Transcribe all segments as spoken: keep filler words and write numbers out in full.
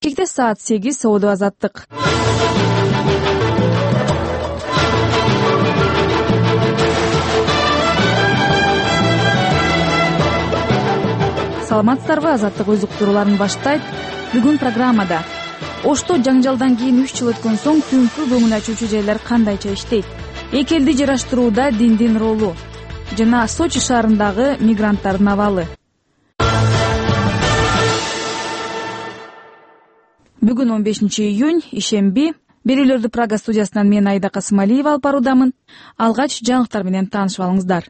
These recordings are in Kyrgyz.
Бишкекте саат сегиз Соода азаттык. Саламатсыздарбы, азаттык өз уктурууларын баштайт. Бүгүн программада Ошто жаңжалдан кийин үч жыл өткөн соң түнкү көңүл ачуучу жайлар кандайча иштейт? Эки элди жараштырууда диндин ролу жана Сочи шаарындагы мигранттардын абалы. Бүгүн он бешинчи июнь, ишемби. Берүүлөрдү Прага студиясынан мен Айда Касымалиева алып баруудамын. Алгач жаңылыктар менен таанышып алыңыздар.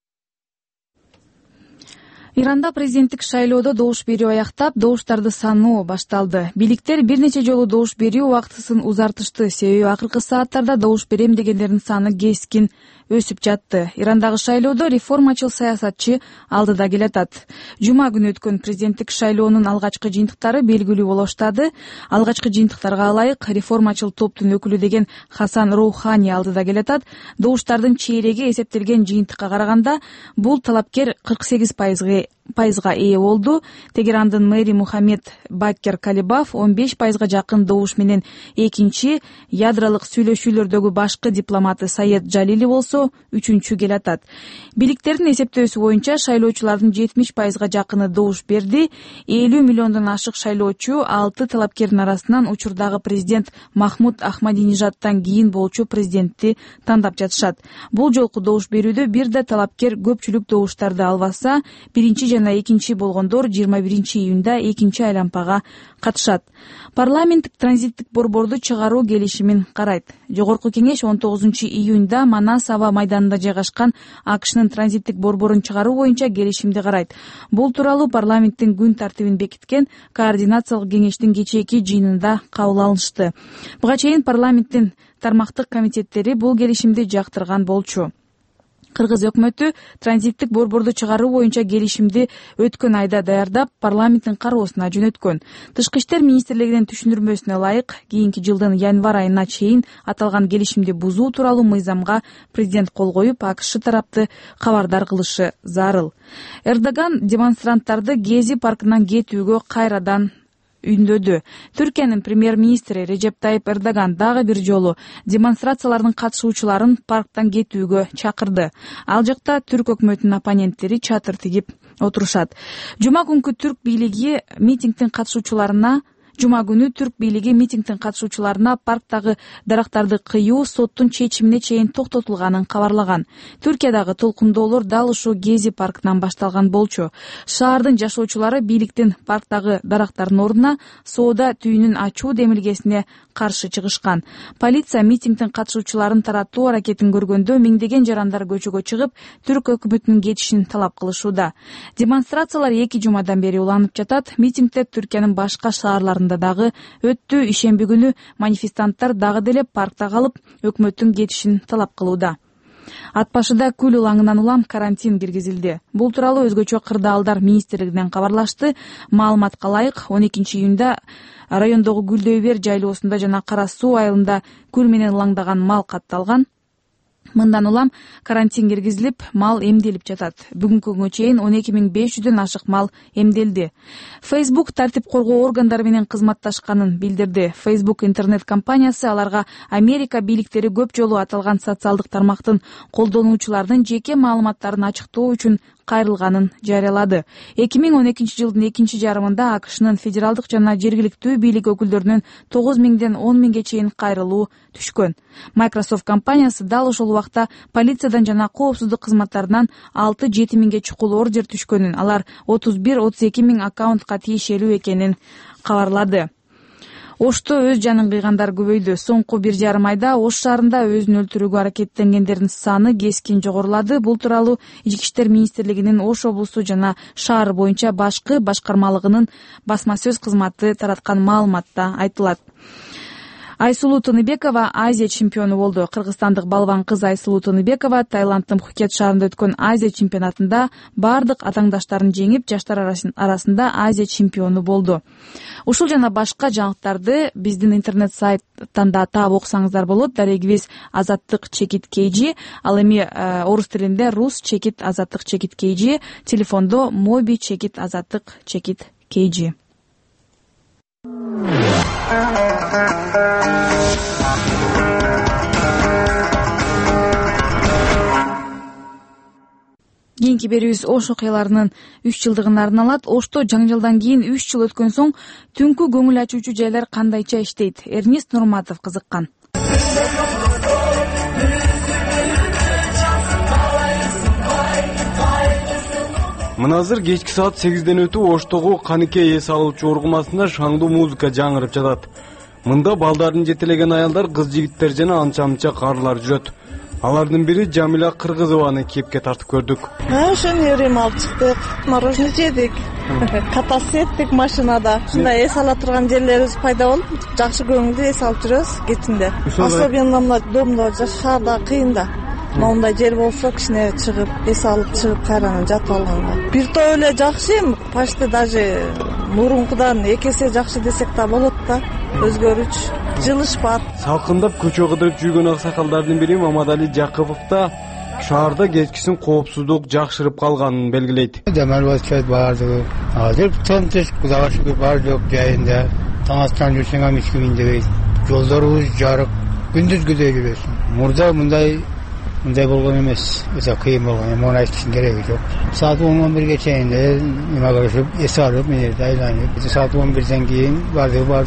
Иранда президенттик шайлоодо добуш берүү аяктап, добуштарды саноо башталды. Бийликтер бир нече жолу добуш берүү убактысын узартышты, себеби акыркы сааттарда добуш берем дегендердин саны кескин өсүп жатты. Ирандагы шайлоодо реформачыл саясатчы алдыда келатат. Жума күнү өткөн президенттик шайлоонун алгачкы жыйынтыктары белгилүү боло баштады. Алгачкы жыйынтыктарга ылайык реформачыл топтун өкүлү деген Хасан Роухани алдыда келатат. Добуштардын чейреги эсептелген жыйынтыкка караганда бул талапкер кырк сегиз пайызга ээ болду. Тегерандын мэри Мухаммед Бакер Калибаф он беш пайызга жакын добуш менен экинчи, ядролук сүйлөшүүлөрдөгү башкы дипломаты Саед Жалили болсо үчүнчү келатат. Бийликтердин эсептөөсү боюнча шайлоочулардын жетимиш пайызга жакыны добуш берди. элүү миллиондон ашык шайлоочу алты талапкердин арасынан учурдагы президент Махмуд Ахмадинежадтан кийин болчу президентти тандап жатышат. Бул жолку добуш берүүдө бир да талапкер көпчүлүк добуштарды албаса, биринчи жана экинчи болгондор жыйырма биринчи июнда экинчи айлампага катышат. Парламенттик транзиттик борборду чыгаруу келишимин карайт. Жогорку кеңеш он тогузунчу июнда Манас аба майданында жайгашкан АКШнын транзиттик борборун чыгаруу боюнча келишимди карайт. Бул тууралуу парламенттин күн тартибин бекиткен координациялык кеңештин кечээки жыйынында кабыл алынышты. Буга чейин парламенттин тармактык комитеттери бул келишимди жактырган болчу. Кыргыз өкмөтү транзиттик борборду чыгаруу боюнча келишимди өткөн айда даярдап, парламенттин кароосуна жөнөткөн. Тышкы иштер министрлигинин түшүндүрмөсүнө ылайык, кийинки жылдын январь айына чейин аталган келишимди бузуу тууралуу мыйзамга президент кол коюп, АКШ тарапты кабардар кылышы зарыл. Эрдоган демонстранттарды Гези паркынан кетүүгө кайрадан үндөдү. Түркиянын премьер-министри Режеп Тайип Эрдоган дагы бир жолу демонстрациялардын катышуучуларын парктан кетүүгө чакырды. Ал жакта түрк өкмөтүнүн оппоненттери чатыр тигип отурушат. Жума күнкү түрк бийлиги митингдин катышуучуларына Жума күнү түрк бийлиги митингдин катышуучуларына парктагы дарактарды кыюу соттун чечимине чейин токтотулганын кабарлаган. Түркиядагы толкундоолор дал ушул Гези паркынан башталган болчу. Шаардын жашоочулары бийликтин парктагы дарактардын ордуна соода түйүнүн ачуу демилгесине каршы чыгышкан. Полиция митингдин катышуучуларын таратуу аракетин көргөндө миңдеген жарандар көчөгө чыгып, түрк өкмөтүнүн кетишин талап кылышууда. Демонстрациялар эки жумадан бери уланып жатат. Митингдер Түркиянын башка шаарларында дагы өттү. Ишемби күнү манифестанттар дагы деле паркта калып, өкмөттүн кетишин талап кылууда. Ат башыда күл улаңынан улам карантин киргизилди. Бул тууралуу өзгөчө кырдаалдар министрлигинен кабарлашты. Маалыматка ылайык, он экинчи июнда райондогу Гүлдөй бер жайлоосунда жана Кара суу айылында күл менен ылаңдаган мал катталган. Мындан улам карантин киргизилип, мал эмделип жатат. Бүгүнкү күнгө чейин он эки миң беш жүздөн ашык мал эмделди. Facebook тартип коргоо органдары менен кызматташканын билдирди. Facebook интернет компаниясы аларга Америка бийликтери көп жолу аталган социалдык тармактын колдонуучулардын жеке маалыматтарын ачыктоо үчүн кайрылганын жарыялады. эки миң он экинчи жылдын экинчи жарымында АКШнын федералдык жана жергиликтүү бийлик өкүлдөрүнүн тогуз миңден он миңге чейин кайрылуу түшкөн. Microsoft компаниясы дал ошол убакта полициядан жана коопсуздук кызматтарынан алты жети миңге чукул ордер түшкөнүн, алар отуз бир отуз эки миң аккаунтка тиешелүү экенин кабарлады. Ошто өз жанын кыйгандар көбөйдү. Соңку бир жарым айда Ош шаарында өзүн өлтүрүүгө аракеттенгендердин саны кескин жогорулады. Бул тууралуу Ички иштер министрлигинин Ош облусу жана шаар боюнча башкы башкармалыгынын басма сөз кызматы тараткан маалыматта айтылат. Айсулуу Тыныбекова Азия чемпиону болду. Кыргызстандык балбан кыз Айсулуу Тыныбекова Таиландтын Пхукет шаарында өткөн Азия чемпионатында бардык атаңдаштарын жеңип, жаштар арасында Азия чемпиону болду. Ушул жана башка жаңылыктарды биздин интернет сайттан да таап окусаңыздар болот. Дарегибиз азаттык чекит kg, ал эми орус тилинде рус чекит азаттык чекит kg, телефондо моби чекит азаттык чекит kg. кийинки берүүбүз Ош окуяларынын үч жылдыгын арналат. Ошто жаңжалдан кийин үч жыл өткөн соң түнкү көңүл ачуучу жайлар кандайча иштейт? Эрнест Нурматов кызыккан. Мына азыр кечки саат сегизден өтүп Оштогу Каныкей эс алуучу ургумасында шаңдуу музыка жаңырып жатат. Мында балдарын жетелеген аялдар, кыз жигиттер жана анча-мынча карылар жүрөт. Алардын бири Жамиля Кыргызованы кепке тартып көрдүк. Ошону өрөм алып чыктык, мороженое жедик, катасы эттик машинада. Ушундай эс ала турган жерлерибиз пайда болуп, жакшы көңүлдүү эс алып жүрөбүз кечинде. Особенно мына домдо жашаада кыйын да. Мондай жер болсо кичине чыгып, эс алып чыгып кайрадан жатып алганга. Бир топ эле жакшы, почти даже мурункудан эки эсе жакшы десек да болот да. Өзгөрүч, жылышпат. Салкындап көчө кыдырып жүргөн аксакалдардын бири Мамадали Жакыпов да шаарда кечкисин коопсуздук жакшырып калганын белгилейт. Демал башчы барды. Азыр тынчтык, Кудайга шүгүр бар жок жайында. Таң астан жүрсөң ам эч ким индебейт. Жолдорубуз жарык, күндүз күдөй жүрөсүң. Мурда мындай мындай болгон эмес. Өтө кыйын болгон, муну айтыштын кереги жок. Саат он бирге чейин эме кылышып, эс алып, мен айланып, саат он бирден кийин барды бар.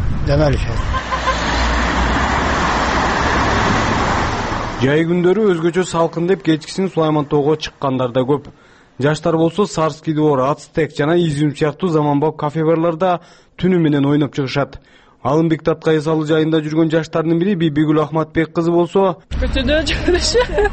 Жай күндөрү өзгөчө салкын деп кечкисин Сулаймантоого чыккандар да көп. Жаштар болсо Сарский двор, Ацтек жана Изюм сыяктуу заманбап кафе-барларда түнү менен ойноп чыгышат. Алымбек Татка эс алуу жайында жүргөн жаштардын бири Бибигүл Ахматбек кызы болсо, көчөдө жүрүшөт.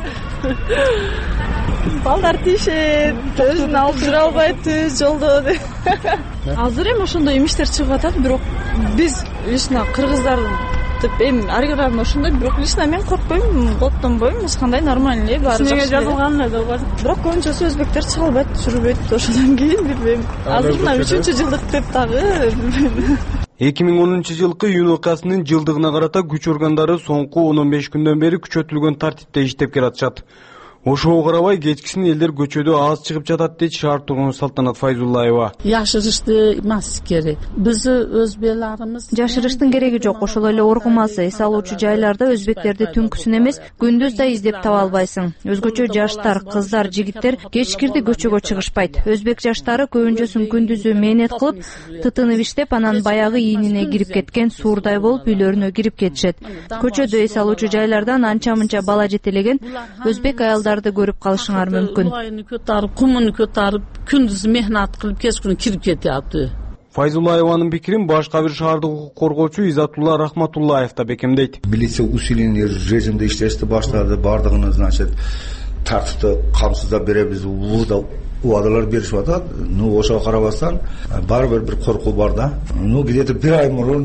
Балдар тишет, өзүн алып жүрө албайт жолдо. Азыр эми ошондой имиштер чыгып атат, бирок биз лично кыргыздардын деп эми аргырарын ошондой, бирок лично мен коркпойм, коттонбойм, эч кандай нормально эле баары жакшы. Эмне жазылган эле бар. Бирок көбүнчөсү өзбектер чыга албайт, жүрбөйт ошондон кийин билбейм. Азыр мына үчүнчү жылдык деп дагы билбейм. эки миң онунчу жылкы июнь окуясынын жылдыгына карата күч органдары соңку он он беш күндөн бери күчөтүлгөн тартипте иштеп келатышат. Ошого карабай кечкисин элдер көчөдө аз чыгып жатат дейт шаар тургуну Салтанат Файзуллаева. Жашырышты эмес керек. Биз өз беларыбыз жашырыштын кереги жок. Ошол эле ургумасы эс алуучу жайларда өзбектерди түнкүсүн эмес, күндүз да издеп таба албайсың. Өзгөчө жаштар, кыздар, жигиттер кечкирди көчөгө чыгышпайт. Өзбек жаштары көбүнчөсүн күндүзү мээнет кылып, тытынып иштеп, анан баягы ийнине кирип кеткен суурдай болуп үйлөрүнө кирип кетишет. Көчөдө эс алуучу жайлардан анча-мынча бала жетелеген өзбек аялдар көрүп калышыңар мүмкүн. Көтөрүп, кумун көтөрүп, күндүз мехнат кылып, кечкүнү кирип кетиптир. Файзуллаеванын пикирин башка бир шаардык укук коргоочу Изатулла Рахматуллаев да бекемдейт. Милиция усиленный режимде иштешти баштады, бардыгына, значит, тартипти камсыздап беребиз, убадалар беришип атат. Ну, ошого карабастан баары бир бир коркуу бар да. Ну, где-то бир ай мурун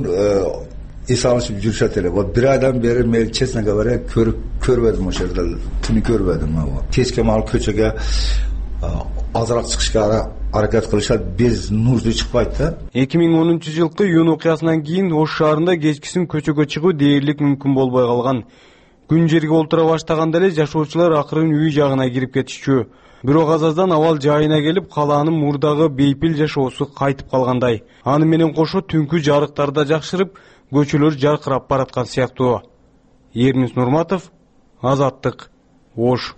эс алышып жүрүшөт эле. Вот бир айдан бери мен, честно говоря, көрүп көрбөдүм ошол жерде. Түнү көрбөдүм. Кечке маал көчөгө азыраак чыгышка аракет кылышат, без нужды чыкпайт да. эки миң онунчу жылкы июнь окуясынан кийин Ош шаарында кечкисин көчөгө чыгуу дээрлик мүмкүн болбой калган. Күн жерге олтура баштаганда эле жашоочулар акырын үй жагына кирип кетишчү. Бирок аз аздан абал жайына келип, калаанын мурдагы бейпил жашоосу кайтып калгандай. Аны менен кошо түнкү жарыктар да жакшырып, көчөлөр жаркырап бараткан сыяктуу. Эрнест Нурматов, Азаттык, Ош.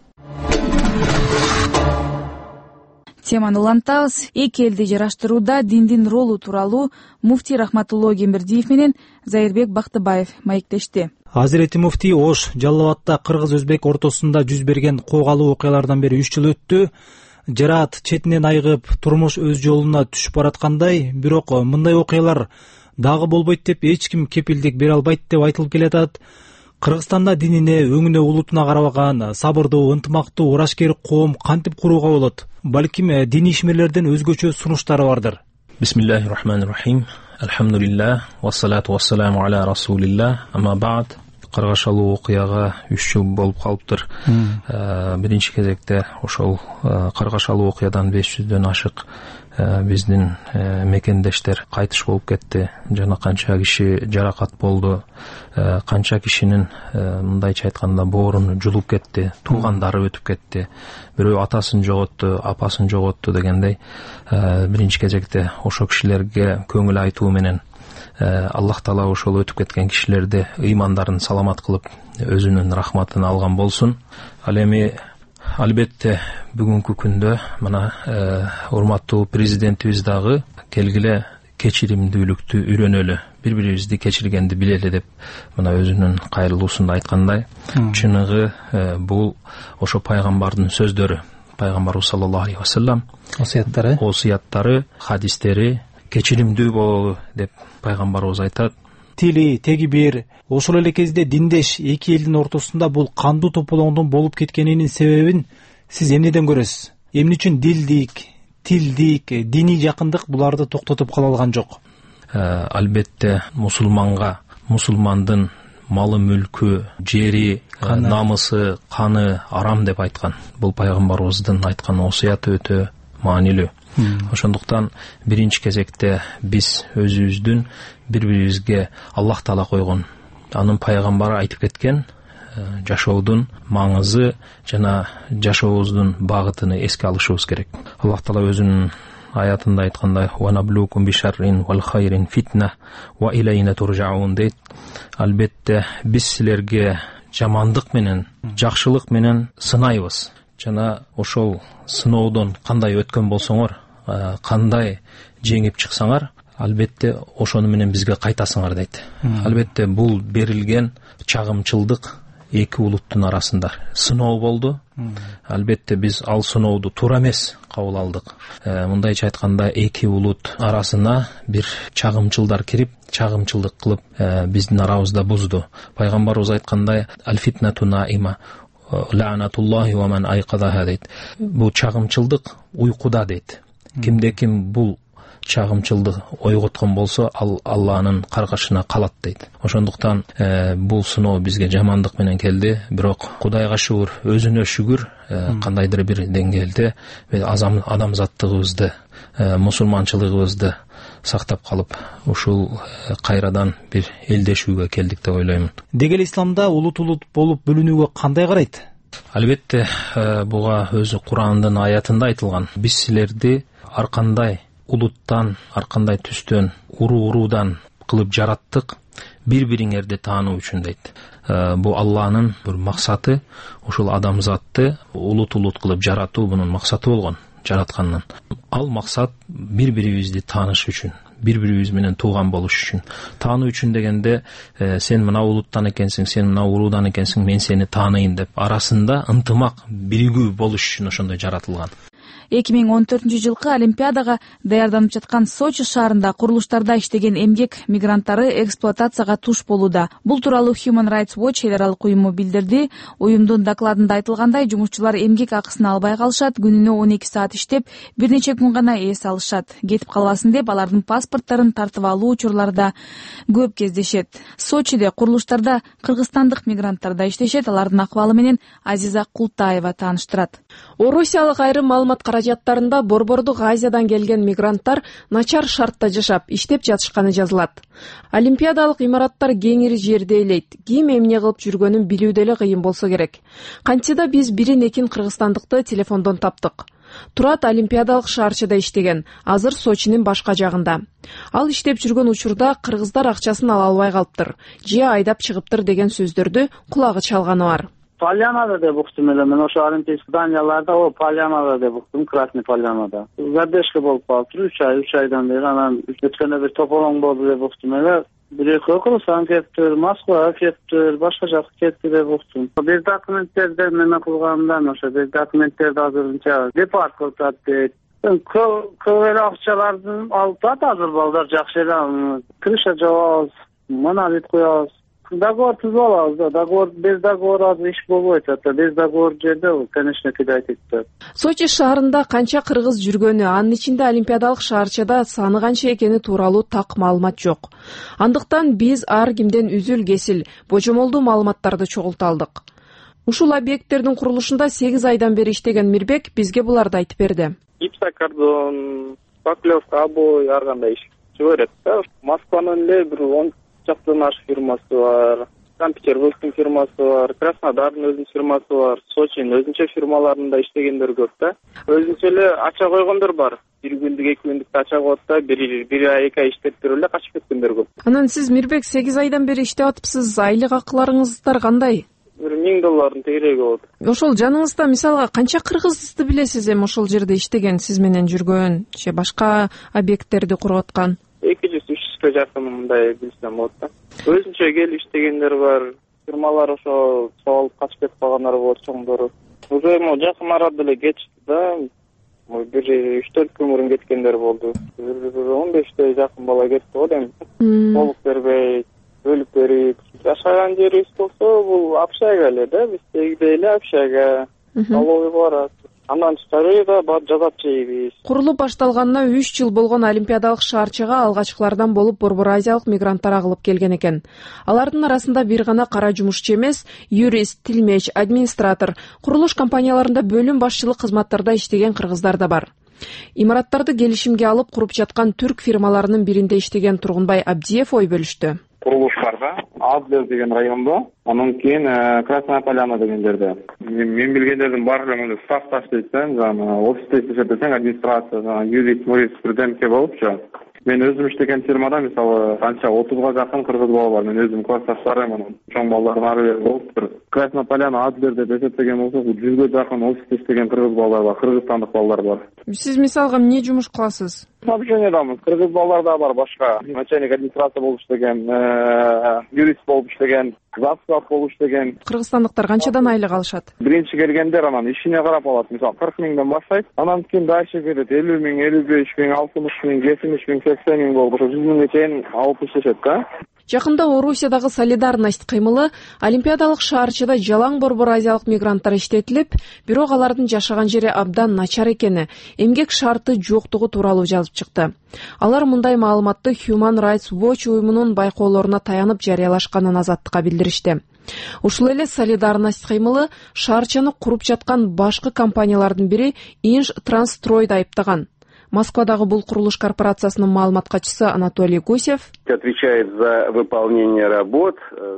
Теманы улантабыз. Эки элди жараштырууда диндин ролу тууралуу муфтий Рахматулло Кембердиев менен Зайырбек Бактыбаев маектешти. Азирети муфтий, Ош, Жалал Абадта кыргыз-өзбек ортосунда жүз берген койгалуу окуялардан бери үч жыл өттү. Жараат четинен айыгып, турмуш өз жолуна түшүп бараткандай, бирок мындай окуялар дагы болбойт деп эч ким кепилдик бере албайт деп айтылып келатат. Кыргызстанда динине, өңүнө, улутуна карабаган сабырдуу, ынтымактуу, урашкер коом кантип курууга болот? Балким диний ишмерлерден өзгөчө сунуштары бардыр. Бисмиллахир-рахманир-рахим. Алхамдулиллах, вассалату вассаламу аля расулиллах. Ама ба'д. Кыргашалуу окуяга үч жыл болуп калыптыр. Биринчи кезекте ошол кыргашалуу окуядан беш жүздөн ашык биздин мекендештер кайтыш болуп кетти. Жана канча киши жаракат болду. Канча кишинин мындайча айтканда боорун жулуп кетти, туугандары өтүп кетти. Бирөө атасын жоготту, апасын жоготту дегендей. Биринчи кезекте ошо кишилерге көңүл айтуу менен Аллах Таала ошол өтүп кеткен кишилерди ыймандарын саламат кылып өзүнүн рахматын алган болсун. Ал эми албетте бүгүнкү күндө мына урматтуу президентибиз дагы келгиле кечиримдүүлүктү үйрөнөлү, бири бирибизди кечиргенди билели деп мына өзүнүн кайрылуусунда айткандай, чыныгы бул ошо пайгамбардын сөздөрү, пайгамбарыбыз саллаллаху алейхи вассалам осуяттары, осуяттары, хадистери кечиримдүү бололу деп пайгамбарыбыз айтат. Тили теги бир, ошол эле кезде диндеш эки элдин ортосунда бул кандуу тополоңдун болуп кеткенинин себебин сиз эмнеден көрөсүз? Эмне үчүн дилдик, тилдик, диний жакындык буларды токтотуп кала алган жок? Албетте мусулманга, мусулмандын малы мүлкү, жери, намысы, каны арам деп айткан. Бул пайгамбарыбыздын айткан осуяты өтө маанилүү. Ошондуктан биринчи кезекте биз өзүбүздүн бири-бирибизге Аллах Таала койгон, анын пайгамбары айтып кеткен жашоодун маңызы жана жашообуздун багытын эске алышыбыз керек. Аллах Таала өзүнүн аятында айткандай: "Ва наблукум бишаррин вал хайрин фитна ва илайна туржаун" дейт. Албетте биз силерге жамандык менен, жакшылык менен сынайбыз. Жана ошол сыноодон кандай өткөн болсоңор, кандай жеңип чыксаңар, албетте ошону менен бизге кайтасыңар дейт. Албетте бул берилген чагымчылдык эки улуттун арасында сыноо болду. Албетте биз ал сынооду туура эмес кабыл алдык. Мындайча айтканда, эки улут арасына бир чагымчылдар кирип, чагымчылдык кылып, биздин арабызда бузду. Пайгамбарыбыз айткандай: "Аль-фитнату наима ла'натуллахи ва ман айқадаха" дейт. Бул чагымчылдык уйкуда дейт. Кимде ким бул чагымчылды ойготкон болсо, ал Алланын каргашына калат дейт. Ошондуктан бул сыноо бизге жамандык менен келди, бирок Кудайга шүгүр, өзүнө шүгүр, кандайдыр бир деңгээлде адамзаттыгыбызды, мусулманчылыгыбызды сактап калып, ушул кайрадан бир элдешүүгө келдик деп ойлоймун. Деги эле исламда улут улут болуп бөлүнүүгө кандай карайт? Албетте буга өзү Курандын аятында айтылган: "Биз силерди ар кандай улуттан, ар кандай түстөн, уруу-уруудан кылып жараттык, бири-бириңерди таануу үчүн" дейт. Бул Алланын бир максаты, ушул адамзатты улут-улут кылып жаратуу бунун максаты болгон, жаратканнын. Ал максат бири-бирибизди тааныш үчүн, бири-бирибиз менен тууган болуш үчүн. Таануу үчүн дегенде, сен мына улуттан экенсиң, сен мына уруудан экенсиң, мен сени тааныйын деп арасында ынтымак, биригүү болуш үчүн ошондой жаратылган. эки миң он төртүнчү жылкы Олимпиадага даярданып жаткан Сочи шаарында курулуштарда иштеген эмгек мигранттары эксплуатацияга туш болууда. Бул тууралуу Human Rights Watch эл аралык уюму билдирди. Уюмдун докладында айтылгандай, жумушчулар эмгек акысын албай калышат, күнүнө он эки саат иштеп, бир нече күн гана эс алышат. Кетип калбасын деп алардын паспортторун тартып алуу учурлары да көп кездешет. Сочиде курулуштарда кыргызстандык мигранттар да иштешет. Алардын акыбалы менен Азиза Култаева тааныштырат. Орусиялык айрым маалымат каражаттарында Борбордук Азиядан келген мигранттар начар шартта жашап, иштеп жатышканы жазылат. Олимпиадалык имараттар кеңири жерде элейт. Ким эмне кылып жүргөнүн билүү деле кыйын болсо керек. Кантчыда биз бирин экин кыргызстандыкты телефондон таптык. Турат Олимпиадалык шаарчыда иштеген, азыр Сочинин башка жагында. Ал иштеп жүргөн учурда кыргыздар акчасын ала албай калыптыр, же айдап чыгыптыр деген сөздөрдү кулагы чалганы бар. Полянада деп уктум эле мен, ошо олимпийский зданияларда, о Полянада деп уктум, Красный Полянада. Задержка болуп калыптыр, үч ай, үч айдан бери, анан өткөндө бир тополоң болду деп уктум эле. Бир экөө кылсаң кептир, Москвага кептир, башка жакка кетти деп уктум. Бир документтерди неме кылгандан, ошо бир документтерди азырынча депорт кылып дейт. Көп эле акчаларды алып атат азыр балдар, жакшы эле крыша жабабыз, монолит коебуз. Договор түзүп алабыз да, договор без договора иш болбойт атат, без договор жерде бул, конечно, кидайт атат. Сочи шаарында канча кыргыз жүргөнү, анын ичинде олимпиадалык шаарчада саны канча экени тууралуу так маалымат жок. Андыктан биз ар кимден үзүл-кесил, божомолдуу маалыматтарды чогулта алдык. Ушул объекттердин курулушунда сегиз айдан бери иштеген Мирбек бизге буларды айтып берди. Гипсокартон, поклевка, обои ар кандай иш жиберет да. Москванын эле бир он чакты наш фирмасы бар, Санкт-Петербургдун фирмасы бар, Краснодардын өзүнүн фирмасы бар, Сочинин өзүнчө фирмаларында иштегендер көп да. Өзүнчө эле ача койгондор бар. Бир күндүк, эки күндүк ача коет да, бир бир ай, эки ай иштеп берип эле качып кеткендер көп. Анан сиз Мирбек сегиз айдан бери иштеп атыпсыз, айлык акыларыңыздар кандай? Бир миң доллардын тегереги болот. Ошол жаныңызда мисалга канча кыргызды билесиз эми ошол жерде иштеген, сиз менен жүргөн же башка объекттерди куруп аткан? эки жүз үч жүзгө жакын мындай билсем болот да. Өзүнчө келип иштегендер бар, фирмалар ошо соолуп качып кетип калгандар болот, чоңдору. Уже могу жакын арада эле кетишти да. Бир үч төрт күн мурун кеткендер болду. он беште жакын бала кетти го эми. Толук бербей, бөлүп берип. Жашаган жерибиз болсо бул общага эле да, биздегидей эле общага. Столовый бар. Андан тышкары да жазап жейбиз. Курулуп башталганына үч жыл болгон Олимпиадалык шаарчыга алгачкылардан болуп Борбор Азиялык мигранттар агылып келген экен. Алардын арасында бир гана кара жумушчу эмес, юрист, тилмеч, администратор, курулуш компанияларында бөлүм башчылык кызматтарда иштеген кыргыздар да бар. Имараттарды келишимге алып куруп жаткан түрк фирмаларынын биринде иштеген Тургунбай Абдиев ой бөлүштү. Курулуштарда Адлер деген райондо, анан кийин Красная Поляна деген жерде. Мен билгендердин баары ставта иштейт, жана офисте иштешет десең, администрация, жана юрист, юрист бирдемке болупчу. Мен өзүм иштеген фирмада мисалы канча отузга жакын кыргыз бала бар. Мен өзүм классташтарым, анан чоң балдардын ары бери болуптур. Красная Поляна, Адлер деп эсептеген болсок, жүзгө жакын офисте иштеген кыргыз балдар бар, кыргызстандык балдар бар. Сиз мисалга эмне жумуш кыласыз? Снабжениядамыз. Кыргыз балдар да бар, башка. Начальник администрация болуп иштеген, юрист болуп иштеген, завсап болуп иштеген. Кыргызстандыктар канчадан айлык алышат? Биринчи келгендер анан ишине карап алат. Мисалы кырк миңден баштайт. Анан кийин дальше келет элүү миң, элүү беш миң, алтымыш миң, жетимиш миң, сексен миң болуп, жүз миңге чейин алып иштешет да. Жакында Орусиядагы солидарность кыймылы Олимпиадалык шаарчыда жалаң Борбор Азиялык мигранттар иштетилип, бирок алардын жашаган жери абдан начар экени, эмгек шарты жоктугу тууралуу жазып чыкты. Алар мындай маалыматты Human Rights Watch уюмунун байкоолоруна таянып жарыялашканын Азаттыкка билдиришти. Ушул эле солидарность кыймылы шаарчаны куруп жаткан башкы компаниялардын бири Инж Трансстройду айыптаган. Москвадагы бул курулуш корпорациясынын маалымат катчысы Анатолий Гусев отвечает за выполнение работ.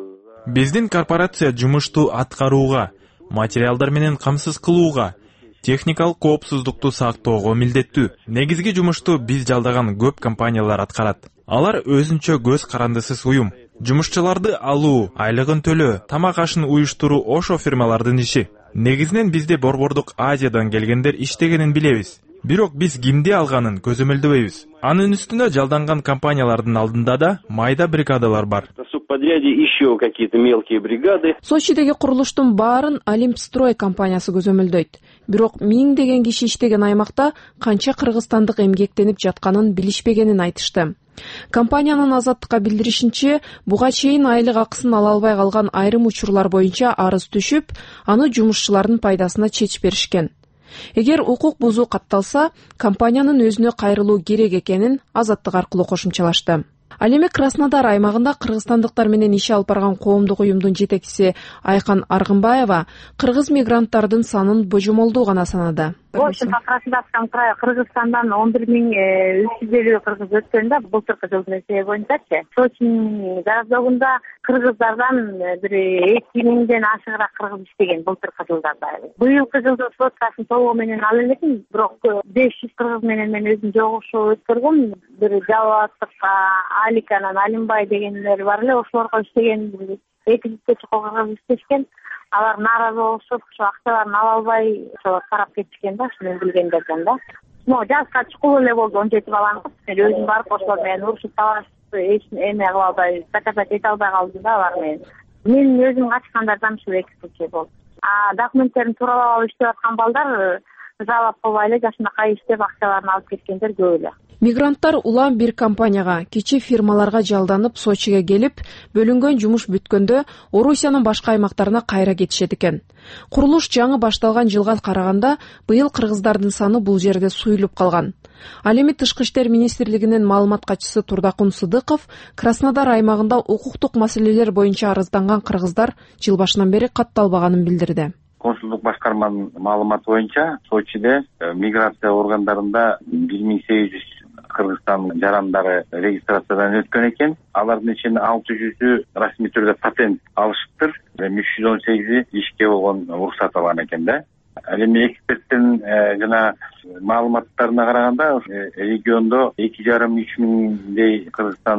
Биздин корпорация жумушту аткарууга, материалдар менен камсыз кылууга, техникалык коопсуздукту сактоого милдеттүү. Негизги жумушту биз жалдаган көп компаниялар аткарат. Алар өзүнчө көз карандысыз уюм. Жумушчуларды алуу, айлыгын төлөө, тамак ашын уюштуруу ошо фирмалардын иши. Негизинен бизде Борбордук Азиядан келгендер иштегенин билебиз. Бирок биз кимди алганын көзөмөлдөбөйбүз. Анын үстүнө жалданган компаниялардын алдында да майда бригадалар бар. Субподряде еще какие-то мелкие бригады. Сочидеги курулуштун баарын Олимпстрой компаниясы көзөмөлдөйт. Бирок миңдеген киши иштеген аймакта канча кыргызстандык эмгектенип жатканын билишпегенин айтышты. Компаниянын Азаттыкка билдиришинче, буга чейин айлык акысын ала албай калган айрым учурлар боюнча арыз түшүп, аны жумушчулардын пайдасына чечип беришкен. Эгер укук бузуу катталса, компаниянын өзүнө кайрылуу керек экенин Азаттык аркылуу кошумчалашты. Ал эми Краснодар аймагында кыргызстандыктар менен иш алып барган коомдук уюмдун жетекчиси Айкан Аргынбаева кыргыз мигранттардын санын божомолдуу гана санады. В общем, по Краснодарскому краю Кыргызстандан он бир миң үч жүз элүү кыргыз өткөн да, былтыркы жылдын эсеби боюнчачы. Сочинин гарнизонунда кыргыздардан бир эки миңден ашыгыраак кыргыз иштеген былтыркы жылдарда. Быйылкы жылдын сводкасын толугу менен ала элекмин, бирок беш жүз кыргыз менен мен өзүм жогушуу өткөргөм. Бир Жалалаттык, Аликанан, Алимбай дегендер бар эле, ошолорго иштеген эки жүзгө чукул кыргыз иштешкен. Алар нааразы болушуп, ошо акчаларын ала албай, ошо карап кетишкен да, мен билгендерден да. Но жазга чукул эле болду, он жети баланы мен өзүм барып ошолор менен урушуп талашып, эч эме кыла албай, доказать эте албай калдым да алар менен. Мен өзүм качкандардан ушул эки случай болду. А документтерин тууралап алып иштеп аткан балдар жалап кылбай эле жашынакай иштеп акчаларын алып кеткендер көп эле. Мигранттар улам бир компанияга, кичи фирмаларга жалданып Сочиге келип, бөлүнгөн жумуш бүткөндө Орусиянын башка аймактарына кайра кетишет экен. Курулуш жаңы башталган жылга караганда быйыл кыргыздардын саны бул жерде суюлуп калган. Ал эми Тышкы иштер министрлигинин маалымат катчысы Турдакун Сыдыков Краснодар аймагында укуктук маселелер боюнча арызданган кыргыздар жыл башынан бери катталбаганын билдирди. Консулдук башкарманын маалыматы боюнча Сочиде миграция органдарында бир миң сегиз жүз Кыргызстан жарандары регистрациядан өткөн экен. Алардын ичинде алты жүзү расмий түрдө патент алышыптыр. үч жүз он сегизи ишке болгон уруксат алган экен да. Ал эми эксперттин жана маалыматтарына караганда региондо эки жарым үч миңдей Кыргызстандын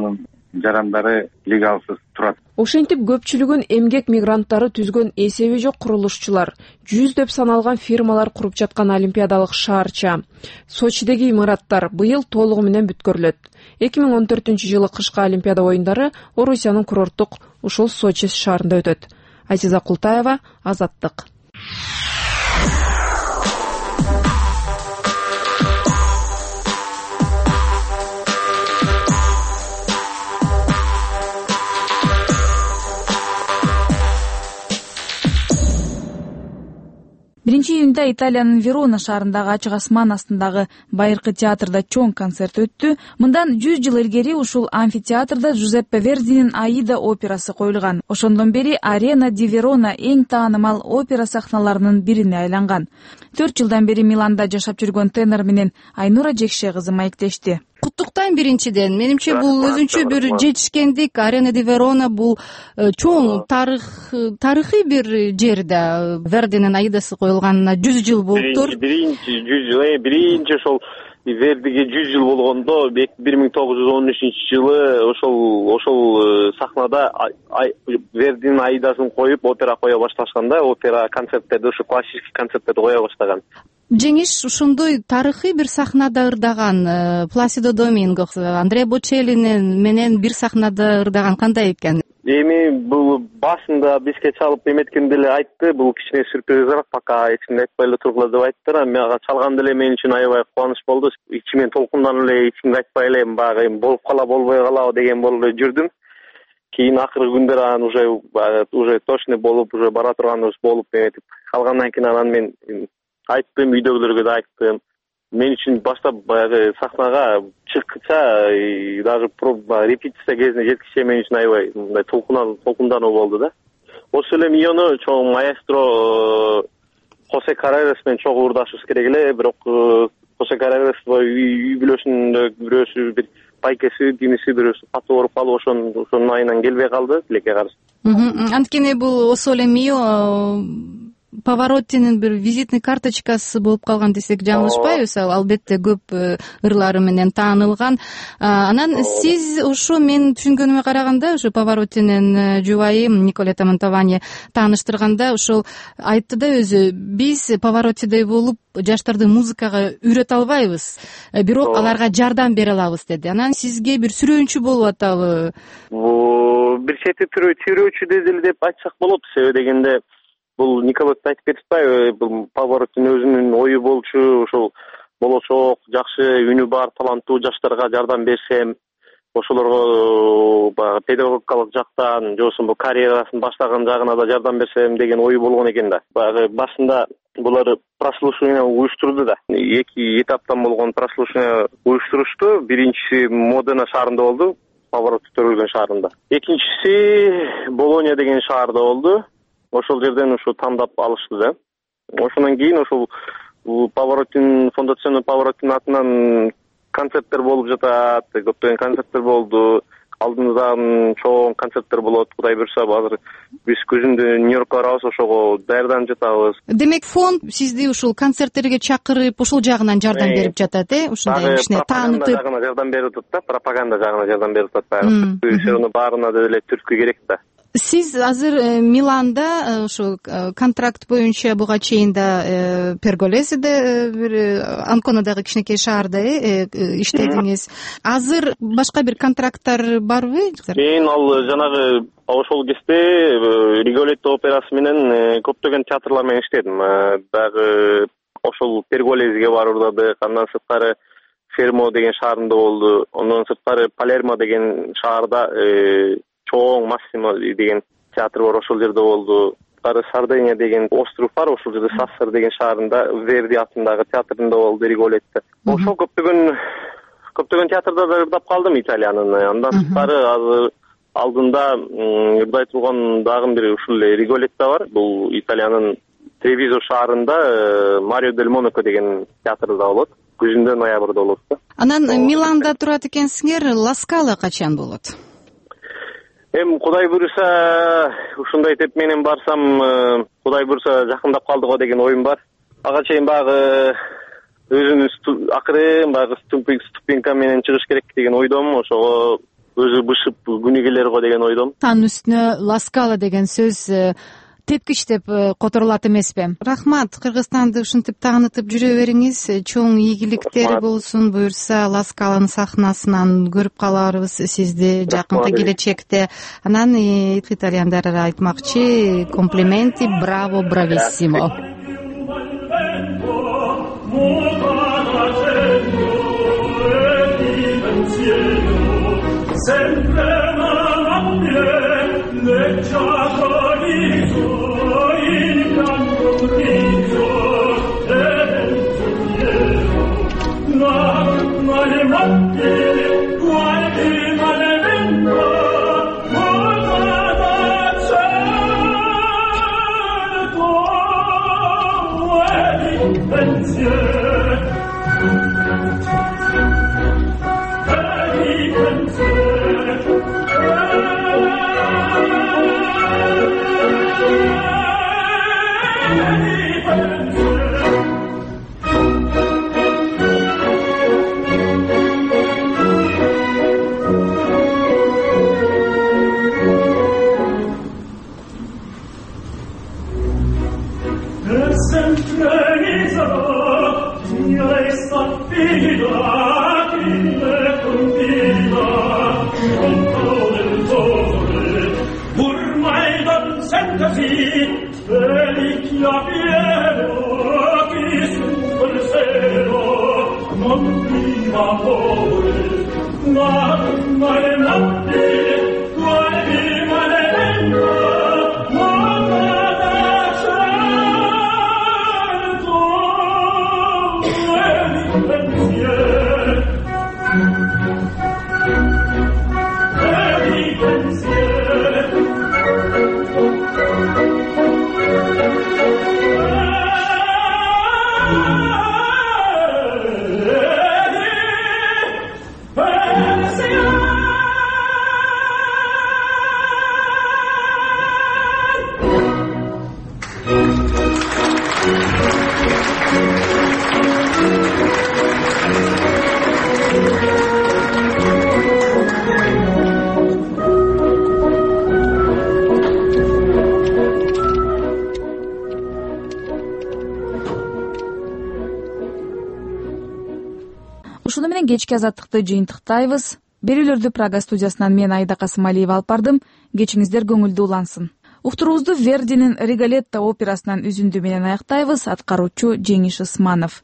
жарандары легалсыз турат. Ошентип көпчүлүгүн эмгек мигранттары түзгөн эсеби жок курулушчулар, жүздөп саналган фирмалар куруп жаткан олимпиадалык шаарча Сочидеги имараттар быйыл толугу менен бүткөрүлөт. эки миң он төртүнчү жылы кышкы олимпиада оюндары Орусиянын курорттук ушул Сочи шаарында өтөт. Азиза Култаева, Азаттык. биринчи июнда Италиянын Верона шаарындагы ачык асман астындагы байыркы театрда чоң концерт өттү. Мындан жүз жыл илгери ушул амфитеатрда Джузеппе Вердинин Аида операсы коюлган. Ошондон бери Арена ди Верона эң таанымал опера сахналарынын бирине айланган. төрт жылдан бери Миланда жашап жүргөн тенор менен Айнура Жекше кызы маектешти. Куттуктайм биринчиден. Менимче бул өзүнчө бир жетишкендик. Арена ди Верона бул чоң тарых тарыхый бир жер да. Вердинин Аидасы коюлганына жүз жыл болуптур. Биринчи жүз жыл, биринчи ошол Вердиге жүз жыл болгондо бир миң тогуз жүз он үчүнчү жылы ошол ошол сахнада Вердинин Аидасын коюп опера кое башташканда, опера концерттерди, ошо классический концерттерди кое баштаган. Жеңиш ушондой тарыхый бир сахнада ырдаган, Пласидо Доминго, Андреа Бочелли менен бир сахнада ырдаган кандай экен? Эми бул башында бизге чалып эметкенде эле айтты, бул кичине сюрпризирак, пока эч кимге айтпай эле тургула деп айттыр. Мага чалганда эле мен үчүн аябай кубаныч болду. Ичимен толкундан эле эч кимге айтпай эле баягы болуп кала болбой калабы деген болуп эле жүрдүм. Кийин акыркы күндөр анан уже уже точно болуп, уже бара турганыбыз болуп эметип калгандан кийин анан мен айттым, үйдөгүлөргө да айттым. Мен үчүн баштап баягы сахнага чыккыча даже репетиция кезинде жеткиче мен үчүн аябай мындай толкундануу болду да. Ошол эле миону чоң маэстро Хосе Карререс менен чогуу урдашыбыз керек эле, бирок Хосе Карререс үй бүлөсүндө бирөөсү бир пайкеси, димиси бирөөсү катуу ооруп калып, ошонун ошонун айынан келбей калды тилекке каршы. Анткени бул Осоле Мио Паваротинин бир визитный карточкасы болуп калган десек жаңылышпайбыз. Албетте көп ырлары менен таанылган. Анан сиз ошо мен түшүнгөнүмө караганда ошо Паваротинин жубайы Николета Монтавани тааныштырганда ошол айтты да өзү, биз Паваротидей болуп жаштарды музыкага үйрөтө албайбыз, бирок аларга жардам бере алабыз деди. Анан сизге бир сүрөөнчү болуп атабы? Бир чети тирөөчү деле деп айтсак болот. Себеби дегенде бул Николет айтып кетишпайбы, бул Паваротин өзүнүн ою болчу, ошол болочок, жакшы үнү бар, таланттуу жаштарга жардам берсем, ошолорго баягы педагогикалык жактан, же болбосо карьерасын баштаган жагына да жардам берсем деген ою болгон экен да. Баягы башында булар прослушивание уюштурду да. Эки этаптан болгон прослушивание уюштурушту. Биринчиси Модена шаарында болду, Паваротти төрөлгөн шаарында. Экинчиси Болония деген шаарда болду. Ошол жерден ушу тандап алышты да. Ошондон кийин ошол Паваротин, фондацион Паваротин атынан концерттер болуп жатат, көптөгөн концерттер болду. Алдымыздан чоң концерттер болот. Кудай буйрса, азыр биз күзүндө Нью-Йоркко барабыз, ошого даярданып жатабыз. Демек фонд сизди ушул концерттерге чакырып, ушул жагынан жардам берип жатат, э? Ушундай кичине таанытып. Пропаганда жагына жардам берип атат да, пропаганда жагына жардам берип атат. Баягы баарына деле түрткү керек да. Сиз азыр Миланда ошо контракт боюнча буга чейин да Перголесиде бир Анконадагы кичинекей шаарда иштедиңиз. Азыр башка бир контракттар барбы? Мен ал жанагы ошол кезде Риголетто операсы менен көптөгөн театрлар менен иштедим. Дагы ошол Перголесиге барып ырдадык, андан сырткары Фермо деген шаарында болду. Андан сырткары Палермо деген шаарда чоң Массимо деген театр бар, ошол жерде болду. Кары Сардиния деген остров бар, ошол жерде Сассар деген шаарында Верди атындагы театрында болду Риголетто. Ошол көптөгөн көптөгөн театрда да ырдап калдым Италиянын. Андан сырткары азыр алдында ырдай турган дагы бир ушул Риголетто бар. Бул Италиянын Тревизо шаарында Марио дель Монако деген театрда болот. Күзүндө ноябрда болот. Анан Миланда турат экенсиңер, Ла Скала качан болот? Эми Кудай буйрса, ушундай деп менен барсам, Кудай буйрса жакындап калдыго деген оюм бар. Ага чейин баягы өзүнүн акырын баягы ступенька менен чыгыш керек деген ойдомун. Ошого өзү бышып күнү келер го деген ойдомун. Анын үстүнө ласкала деген сөз тепкич деп которулат эмеспи? Рахмат, Кыргызстанды ушинтип таанытып жүрө бериңиз, чоң ийгиликтер болсун. Буюрса ласкаланын сахнасынан көрүп каларбыз сизди жакынкы келечекте. Анан итальяндар айтмакчы: комплименти, браво, брависсимо. Ушуну менен кечки азаттыкты жыйынтыктайбыз. Берүүлөрдү Прага студиясынан мен Айда Касымалиева алып бардым. Кечиңиздер көңүлдүү улансын. Уктуруубузду Вердинин Риголетто операсынан үзүндү менен аяктайбыз. Аткаруучу Жеңиш Ысманов.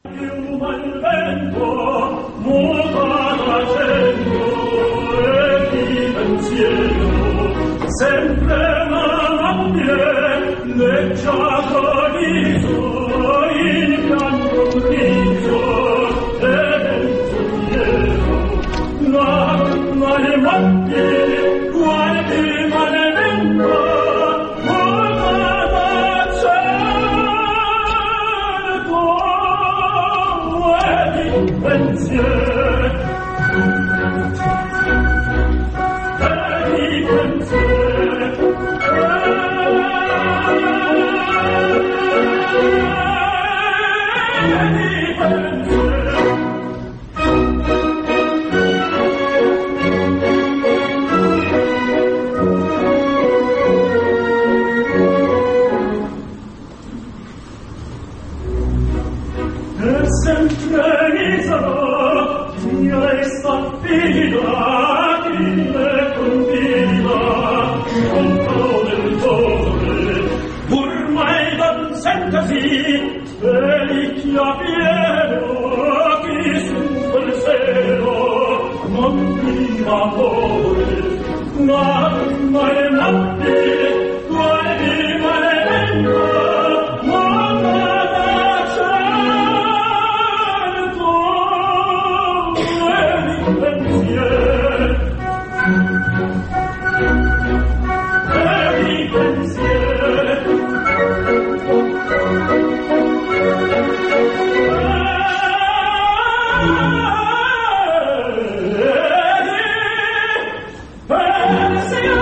Say